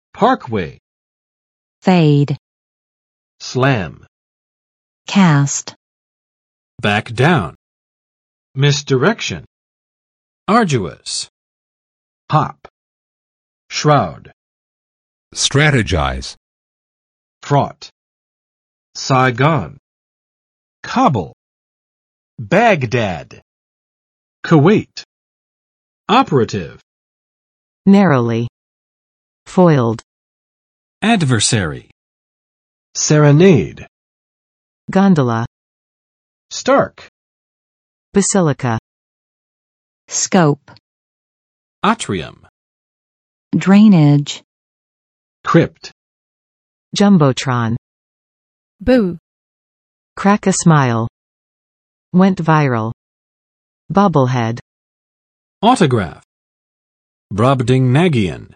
Parkway. Fade. Slam. Cast. Back down. Misdirection. Arduous. Hop. Shroud. Strategize. Fraught. Saigon. Kabul. Baghdad. Kuwait. Operative. Narrowly. Foiled. Adversary. Serenade. Gondola. Stark. Basilica. Scope. Atrium. Drainage. Crypt. Jumbotron. Boo. Crack a smile. Went viral. Bobblehead. Autograph. Brobdingnagian.